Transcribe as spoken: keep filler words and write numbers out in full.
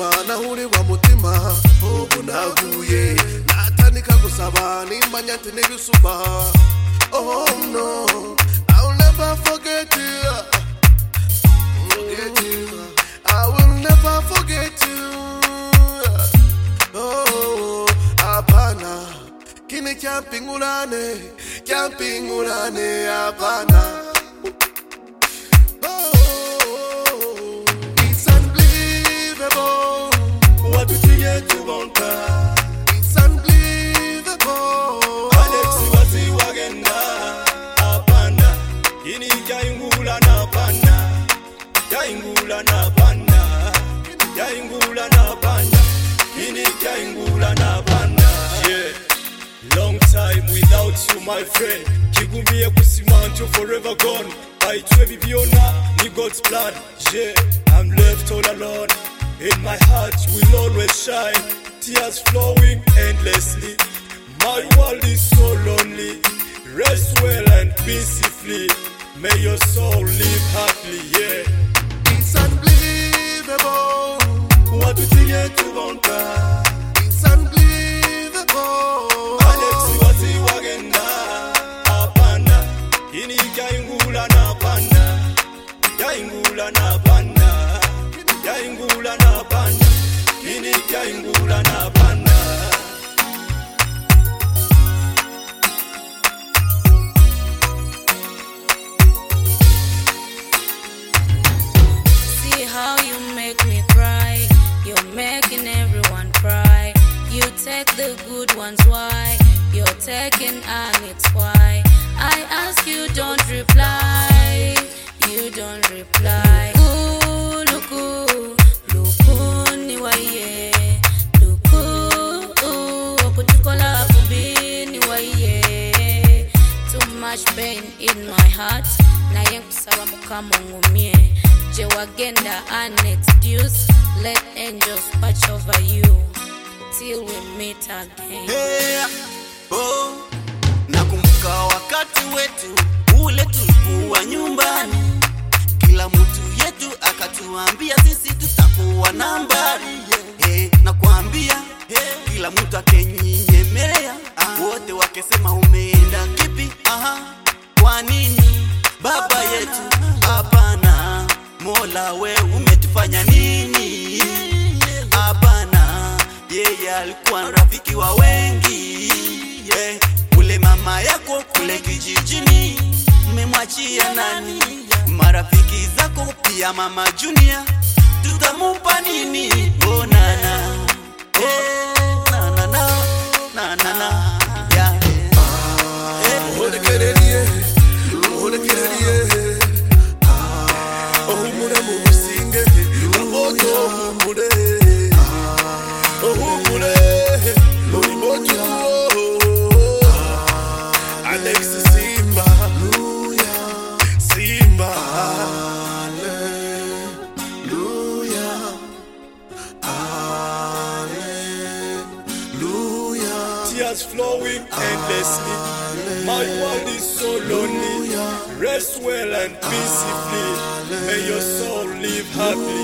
mutima na uri wa mutima ubu naguye natanika gusaba nimanya nti nibisuba. Oh no, I'll never forget you. Forget you. I will never forget you. Oh, apana kini kyampingulane kyampingulane apana. Oh, it's unbelievable what we get to bonka. It's unbelievable. Alexi wasi wagenda apana kini kyaingulana apana kyaingulana apana kyaingulana apana kini kyaingulana apana. Yeah, long time without you my friend. Kigumie kusimanto forever gone. Aitwe bibiona ni God's plan. Yeah, I'm left all alone. In my heart will always shine. Tears flowing endlessly. My world is so lonely. Rest well and peacefully. May your soul live happily. Yeah, it's unbelievable what we think to bonka. It's unbelievable. Alexi wasi wagenda apana kini kyaingulana apana kyaingulana apana kyaingulana apana kini kyaingulana apana. See how you make me cry. You're making everyone cry. You take the good ones, why? You're taking and it's why. I ask you, don't reply. You don't reply. Ooh, luku, luku ni waye. Luku, okutukola kubi ni waye. Too much pain in my heart. Na yenkusaba mukama ngumie. Je wagenda and it's deuce. Let angels watch over you till we meet again. Hey, oh, nakumbuka wakati wetu ule tulikuwa nyumbani, kila mtu yetu akatuambia sisi tutakuwa nambari. Hey, nakwambia hey, kila mtu akenyinyemelea, wote wakesema umeenda kipi? Aha, kwa nini baba yetu? Hapana, Mola we umetufanya nini? Hapana, yeye alikuwa rafiki wa wengi. Yeah, ule mama yako kule kijijini umemwachia nani? Marafiki zako pia mama Junior tutamupa nini? Oh nana, eh nana na na na na yeah. Oh the Canadian, oh the Canadian. Oh mura mu singe, oh to mure. Oh mure, oh mojo. Alexi Simba, Simba, Hallelujah, Hallelujah. Tears flowing endlessly. My world is so lonely. Rest well and peacefully. May your soul live happily.